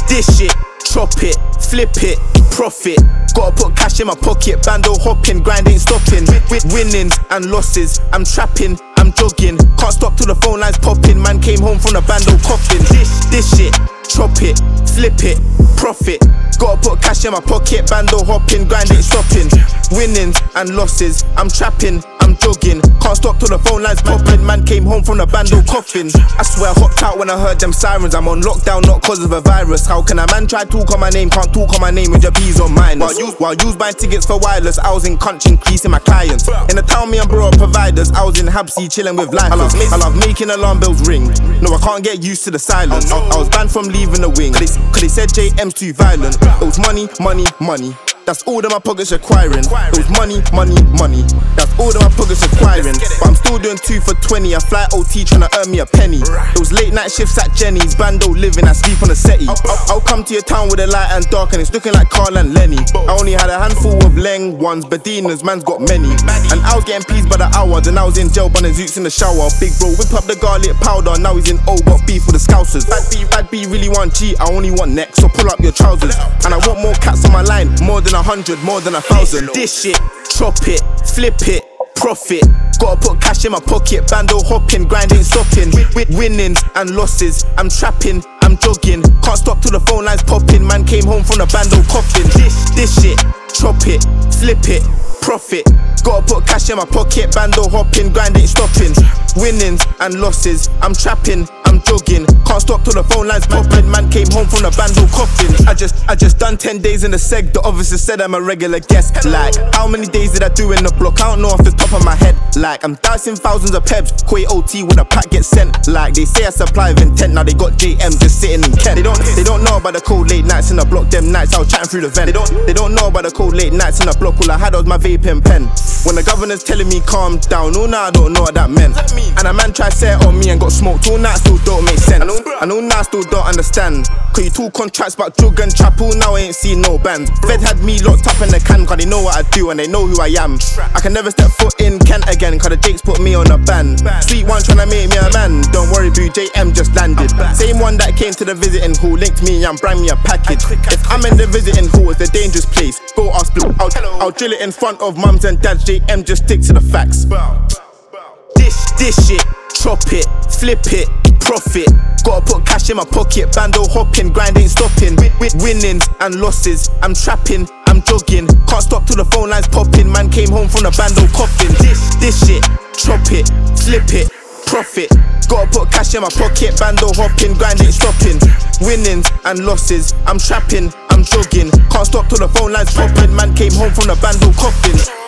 Dish it, chop it, flip it, profit. Gotta put cash in my pocket, bando hopping, grind ain't stopping. Winnings and losses, I'm trapping, I'm jogging. Can't stop till the phone lines popping. Man came home from the bando coughing. Dish it, chop it, flip it, profit. Gotta put cash in my pocket, bando hopping, grind ain't stopping. Winnings and losses, I'm trapping, I'm jogging. Can't stop till the phone lines popping. Man came home from the bando coughing. I swear I hopped out when I heard them sirens. I'm on lockdown, not cause of a virus. How can a man try talk on my name, can't talk on my name with your P's on mine? While you buying tickets for wireless, I was in country increasing my clients. In the town, me and bro are providers. I was in Habsy chilling with life. I love making alarm bells ring. No, I can't get used to the silence. I was banned from leaving the wing. Cause they said JM's too violent. It was money, money, money. That's all that my pockets requiring. It was money, money, money. That's all that my pockets requiring. But I'm still doing 2 for 20. I fly OT trying to earn me a penny. It was late night shifts at Jenny's. Bando living, I sleep on the settee. I'll come to your town with a light and dark, and it's looking like Carl and Lenny. I only had a handful of Leng ones, Bedinas, man's got many. And I was getting peas by the hour. Then I was in jail, bunning zoots in the shower. Big bro whip up the garlic powder. Now he's in O, got beef with the scousers. Bad B really want G, I only want neck, so pull up your trousers. And I want more cats on my line, more than 100, more than 1,000. Dish it, chop it, flip it, profit. Gotta put cash in my pocket, bando hopping, grind ain't stopping. Winnings and losses, I'm trapping, I'm jogging. Can't stop till the phone lines popping. Man came home from the bando coughing. Dish it, chop it, flip it, profit. Gotta put cash in my pocket, bando hopping, grind ain't stopping. Winnings and losses, I'm trapping, I'm jogging. Can't stop till the phone lines popping. Man came home from the bando coughing. I just done 10 days in the seg. The officer said I'm a regular guest. Like, how many days did I do in the block? I don't know off the top of my head. Like, I'm dicing thousands of peps. Quay OT when a pack gets sent. Like, they say I supply with intent. Now they got JM just sitting in Kent. They don't know about the cold late nights in the block. Them nights I was chatting through the vent. They don't know about the cold late nights in the block. All I had was my vaping pen. When the governor's telling me calm down, oh nah, I don't know what that meant. And a man tried to say it on me and got smoked. All night still don't make sense. And all now I still don't understand. Cause you talk contracts about drug and trap. All now I ain't seen no bands. Fed had me locked up in the can. Cause they know what I do and they know who I am. I can never step foot in Kent again. Cause the Jakes put me on a ban. Street one tryna make me a man. Don't worry boo, JM just landed. Same one that came to the visiting hall. Linked me and bring me a package. If I'm in the visiting hall, it's a dangerous place. Bro, I'll drill it in front of mums and dads. JM just stick to the facts. Dish it, chop it, flip it, profit. Gotta put cash in my pocket, bando hopping, grind ain't stopping. Winnings and losses, I'm trapping, I'm jogging. Can't stop till the phone lines popping. Man came home from the bando coughing. Dish it, chop it, flip it, profit. Gotta put cash in my pocket, bando hopping, grind ain't stopping. Winnings and losses, I'm trapping, I'm jogging. Can't stop till the phone lines popping. Man came home from the bando coughing.